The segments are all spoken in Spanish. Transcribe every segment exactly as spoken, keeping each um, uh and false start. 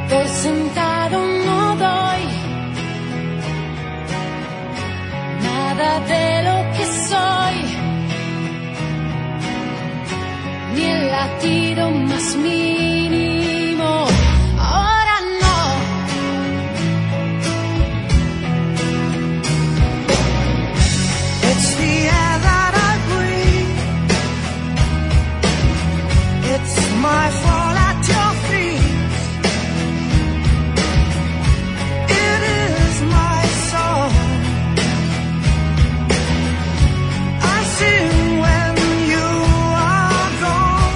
por sentado no doy nada de lo que soy, ni el latido más mínimo. Ahora no. It's the air that I breathe. It's my fall at your feet. It is my song. I sing when you are gone.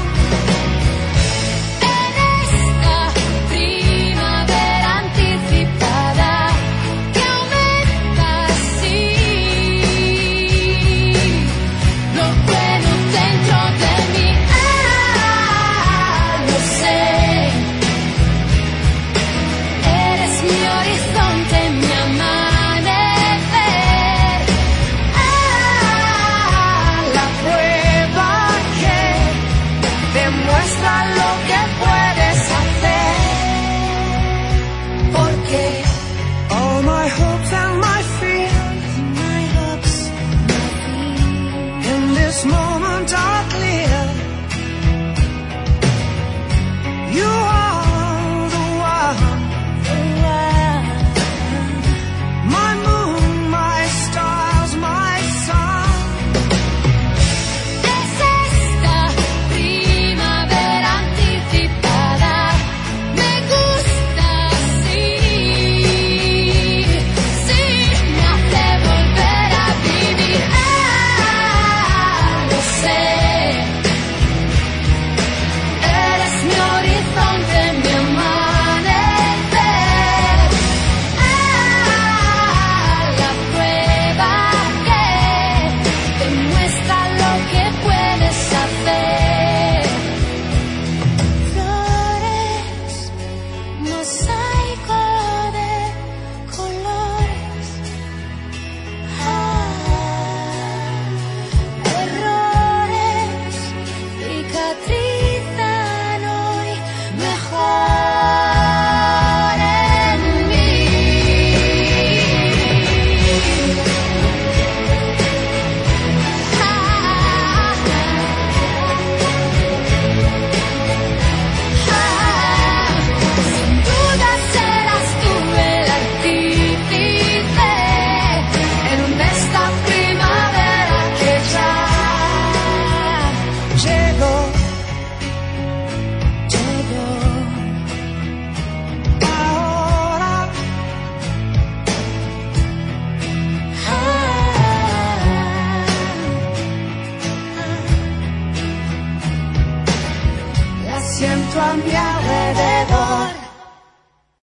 En esta primavera anticipada que aumenta así lo bueno dentro de mí. Ah, lo sé. Eres mi horizonte, mi amanecer. Ah, la prueba que demuestra lo que puedes hacer. Porque All my hopes and my fears my hopes, my fears, in this moment are clear. You are the one, my moon, my stars, my sun. es esta primavera anticipada. Me gusta así, sí, me hace volver a vivir. Ah, lo sé. Eres mi horizonte, mi amanecer. Ah, la prueba que demuestra lo que puedes hacer. Flores, mosaico de colores. Ah, errores cicatrizan hoy mejor en mí. Ah, ah, sin duda serás tú el artífice en esta primavera que ya Llegó llegó. ahora. La siento a mi alrededor.